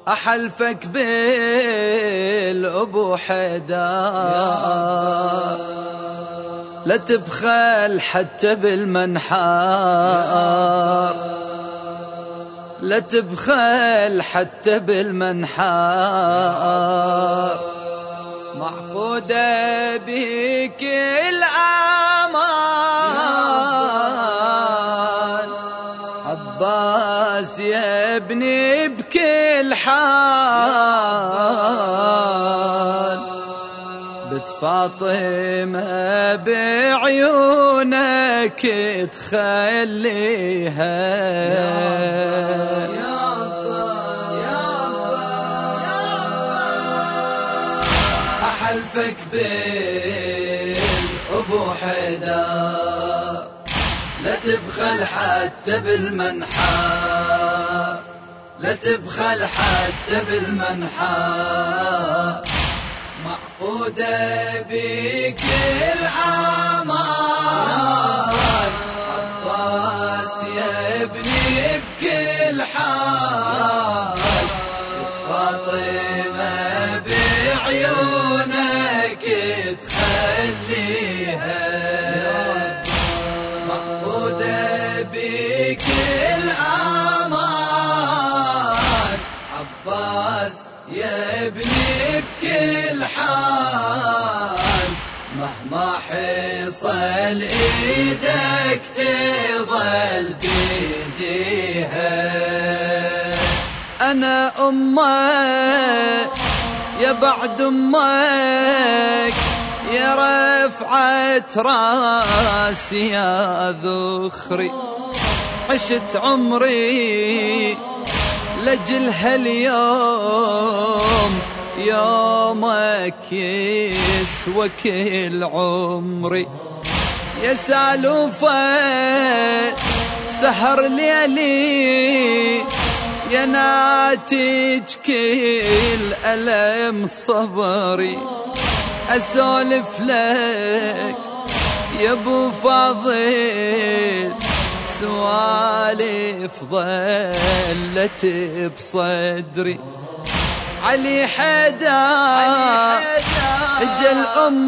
أحلفك بالأبو حيدر لا تبخل حتى بالمنحار، لا تبخل حتى بالمنحار، معقودة بك الآمال. عباس يا ابني بكل حال، بنت فاطمة بعيونك تخليها. أحلفك بالأبو حيدر لا تبخل حتى بالمنحار، لا تبخل حتى بالمنحار، معقودة بك الآمال. عباس يا ابني بكل حال، فاطمة بعيونك تخليها. معقودة بك الآمان، عباس يا ابني بكل حال، مهما حصل ايدك تظل بيديها. أنا أمك يا بعد أمك، يا رفعة راسي يا ذخري، عشت عمري لجلها اليوم، يومك يسوى كل عمري. يا سالوفة سهر ليلي، يا ناتج كل ألم صبري، أسولف لك يا ابو فاضل سوالف ظلت بصدري. علي حيدر اجل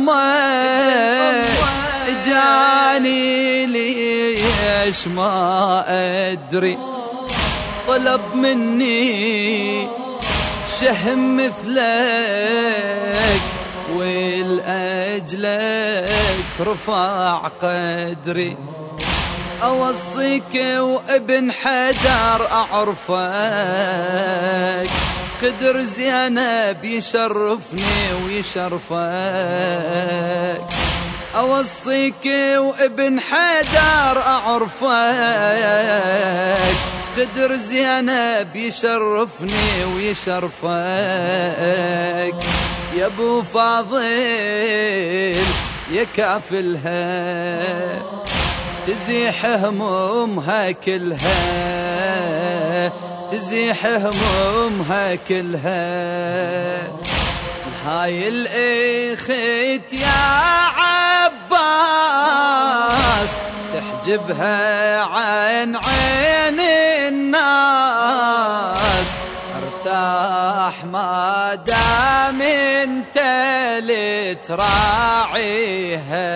أمك جاني ليش ما أدري، طلب مني شهم مثلك والأجلك رفع قدري. أوصيك وابن حيدر أعرفك، خدر زينب يشرفني ويشرفك. أوصيك وابن حيدر أعرفك، خدر زينب يشرفني ويشرفك. يا ابو فاضل يا كافلها، تزيح همومها كلها، تزيح همومها كلها. هاي الإخت يا عباس تحجبها عن عين الناس، ارتاح ما دام انت اللي تراعيها.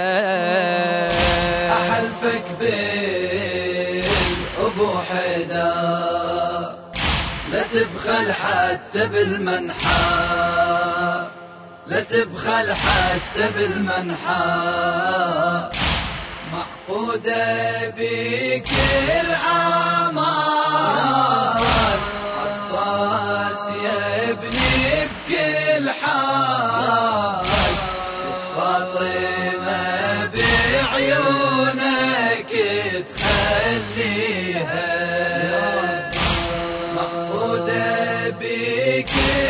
أحلفك بالأبو حيدر لا تبخل حتى بالمنحار، لا تبخل حتى بالمنحار، معقودة بك الآمان. عباس يا ابني بكل حال، فاطمة بعيونك تخليها. معقودة بك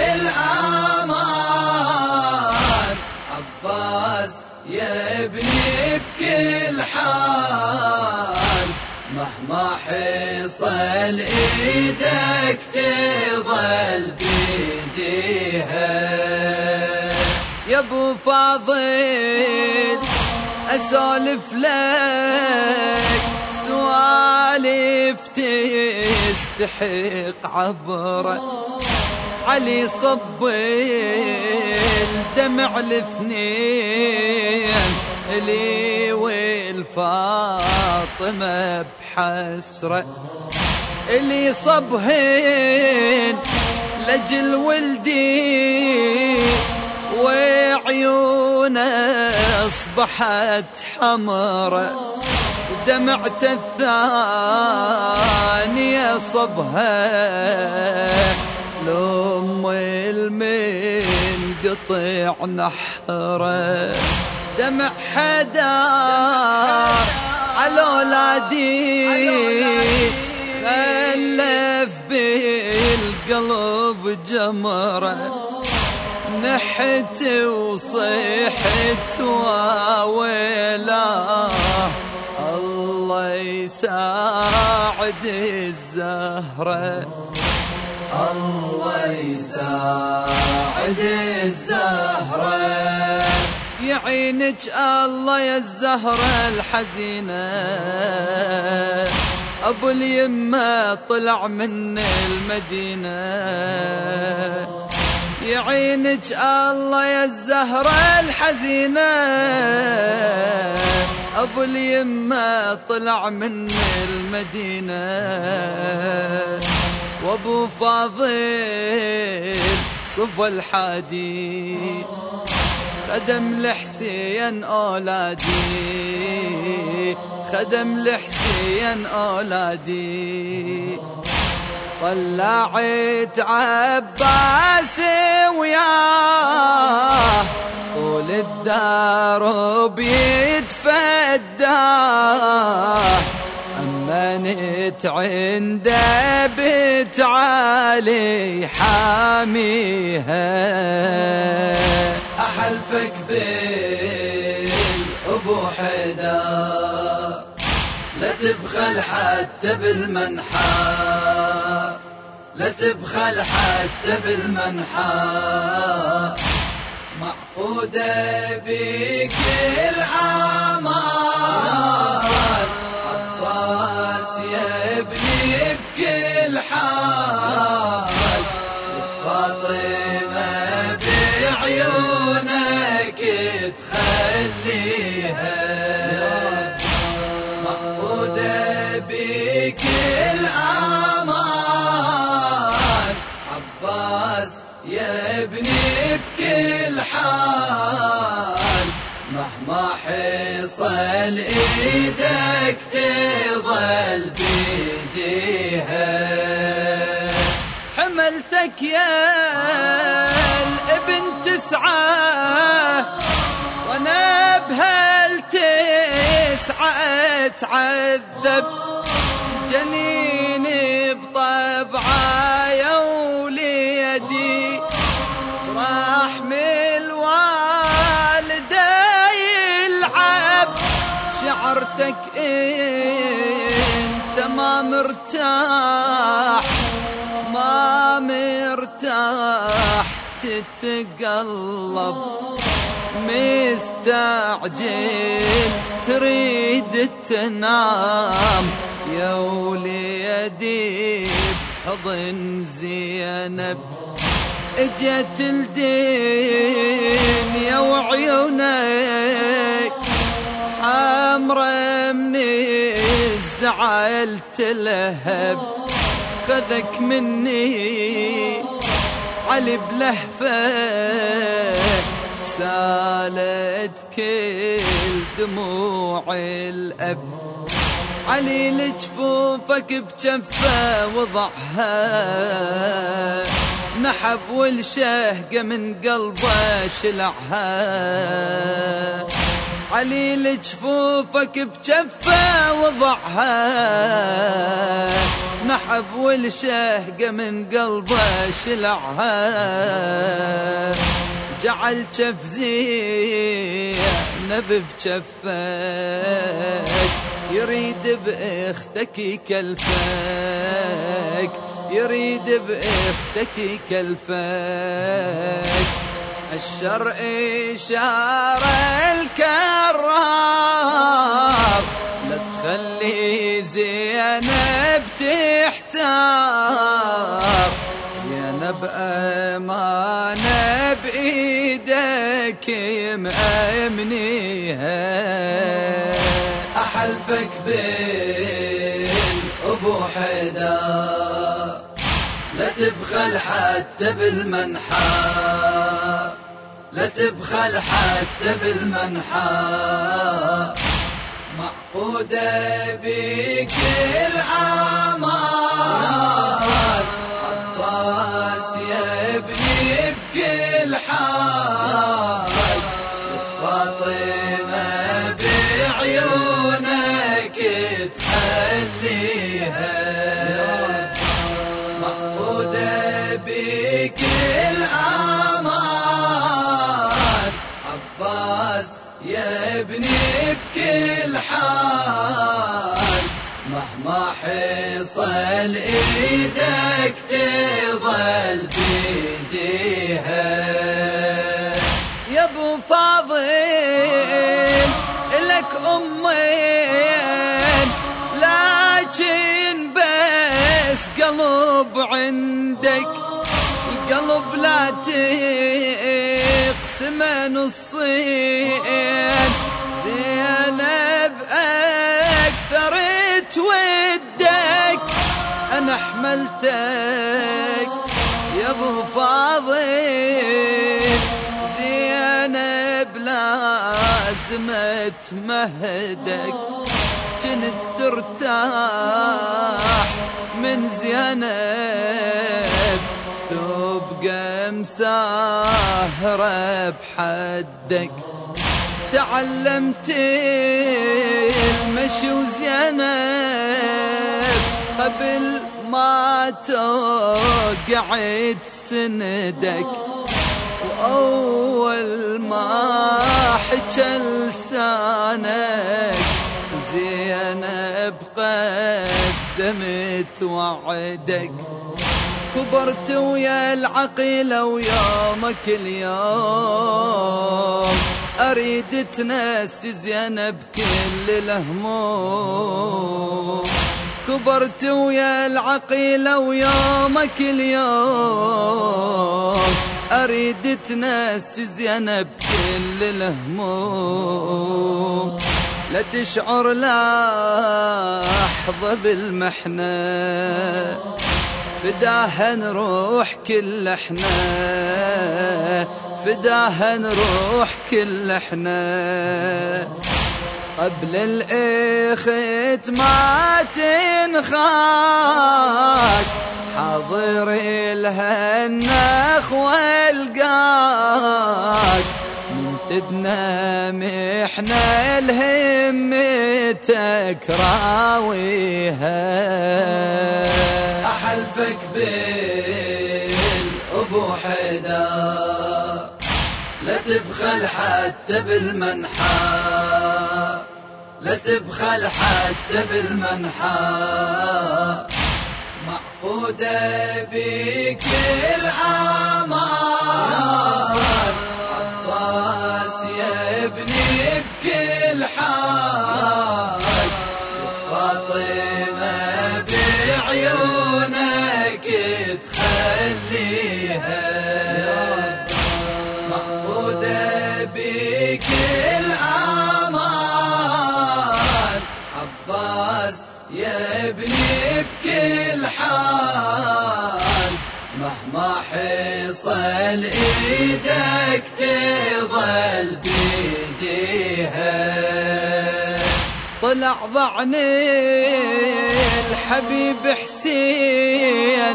الآمان، عباس يا ابني بكل حال، مهما حصل ايدك تظل بيديها. يا ابو فاضل اسولف لك سوالف تستحق عبره، علي صب الدمع الاثنين لي والفاطمة بحسرة، اللي صبهن لجل ولدي وعيونه اصبحت حمرة، دمعة الثانية صبها لأم المنقطع نحره، دمع حدار على أولادي خلف بالقلب جمرة، نحت وصيحت وويلاه الله يساعد الزهرة، الله يساعد الزهرة، يعينك الله يا الزهرة الحزينة، أبو اليمة طلع من المدينة، يعينك الله يا الزهرة الحزينة، أبو اليمة طلع من المدينة، وابو فاضل صفى الحادي خدم لحسين أولادي، خدم لحسين أولادي، طلعت عباس وياه طول الدرب يتفداه، أمنت عنده بتعالي حاميها، أحلفك بالأبو حيدر لا تبخل حتى بالمنحى، لا تبخل حتى بالمنحى، معقودة بك الأعمال، عباس يا ابني بكل حال، فاطمة بعيونك تخليها، معقودة بك الأعمال، عباس يا ابني بكل حال، مهما حصل ايدك تظل بيديها، حملتك يا الابن 9 وانا بهال9 اتعذب، جنيني بطبعه يا وليدي راح من الوالده يلعب، شعرتك انت ما مرتاح، ما مرتاح تتقلب، مستعجل تريد تنام، يا وليدي بحضن زينب اجت الدنيا وعيونك حمرة من الزعل تلهب، خذك مني علي بلهفة سالت كل دموع الأب، علي لجفوفك بجفة وضعها، نحب والشهقة من قلبه شلعها، علي لجفوفك بجفة وضعها، نحب والشهقة من قلبه شلعها، جعل جف زينب بجفك، يريد بأختك يكلفك، يريد بأختك يكلفك، الشر إشارة الكرار، لا تخلي زينب تحتار، زينب يبنيها. أحلفك بالأبو حيدر لا تبخل حتى بالمنحى، لا تبخل حتى بالمنحى، معقودة بك الآمال، عباس يا ابني بكل حال، فاطمة بعيونك تخليها، معقودة بك الآمال، عباس يا ابني بكل حال، مهما حصل ايدك تظل بيديها. يا ابو فاضل لك امين، لكن بس قلب عندك، القلب لا تقسمه نصين، زينب أكثر تودك، أنا حملتك يا أبو فاضل، زينب لازمت مهدك، كنت ترتاح من زينب، تبقى مساهرة بحدك، تعلمت المشي وزينب قبل ما توقع تسندك، وأول ما حكى لسانك زينب قدمت وعدك، كبرت ويا العقيلة ويومك اليوم أريد تنسي زينب كل الهموم، كبرت ويا العقيلة ويومك اليوم أريد تنسي زينب كل الهموم، لا تشعر لحظة بالمحنة، فداها نروح كل احنا، فداها نروح كل احنا، قبل الإخت ما تنخاك، حاضر لها النخ والقاك، من تدنى محنة لهمتك راويها. أحلفك بالأبو حيدر لا تبخل حتى بالمنحى، لا تبخل حتى بالمنحى، معقودة بك الآمال، عباس يا ابني بكل حال، فاطمة بعيونك تخليها، معقودة بك الآمال، عباس يا ابني بكل حال، مهما حصل ايدك تظل بيديها. طلع ضعن الحبيب حسين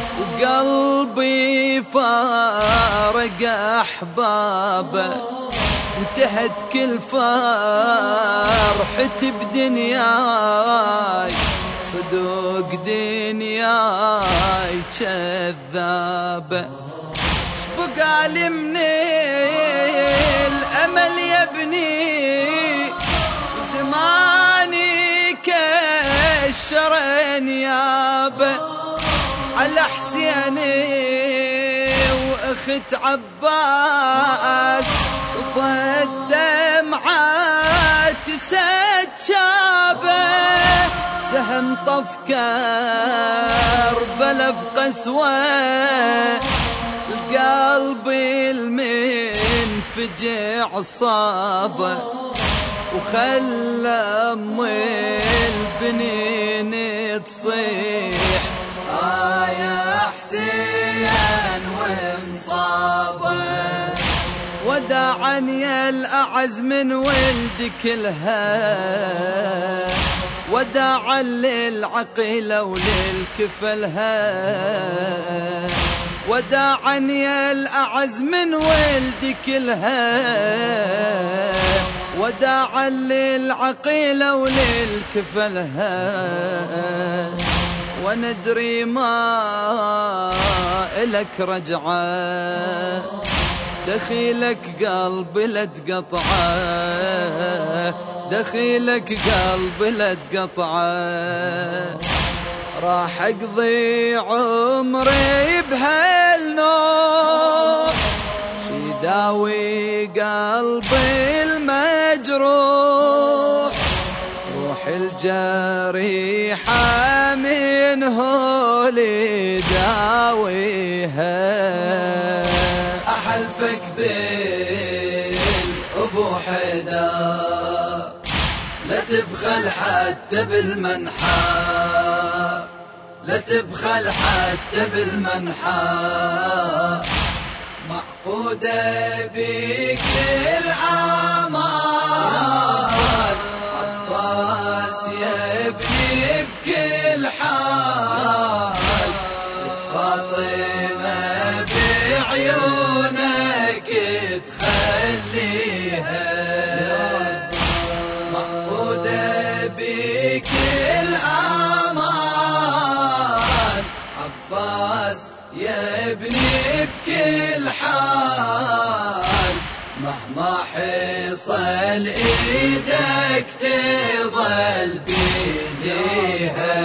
وقلبي فارق أحبابه، انتهت كل فرحتي بدنياي، صدق دنياي كذابة، شبقالي من الأمل يا ابني، وزماني كالشرين يابه، على حسيني واخت عباس، صفت دمعات سجابه، سهم طف كربلا بقسوه، القلب المنفي الفجع صابه وخلى أم البنين تصيح يا حسين ومصابه وداعا يا الأعز من ولدك الها وداعا للعقيلة وللكفلها وداعا يا الأعز من ولدك الها وداعا للعقيلة وللكفلها وندري ما إلك رجعه دخيلك قلب لا تقطعه دخيلك قلب لا تقطعه راح اقضي عمري بهالنوح شي داوي قلبي المجروح روح الجريحة منه لداويها أحلفك بالأبو حيدر لا تبخل حتى بالمنحى لا تبخل حتى بالمنحى معقودة بك الأعمال عباس يا ابني بكل حال فاطمة بعيونك تخليها معقودة بك الأمان عباس يا ابني بكل حال مهما حصل ايدك تظل بيديها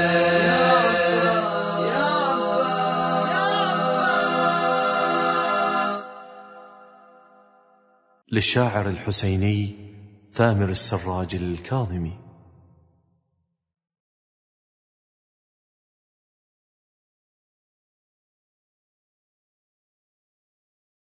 للشاعر الحسيني ثامر السراج الكاظمي.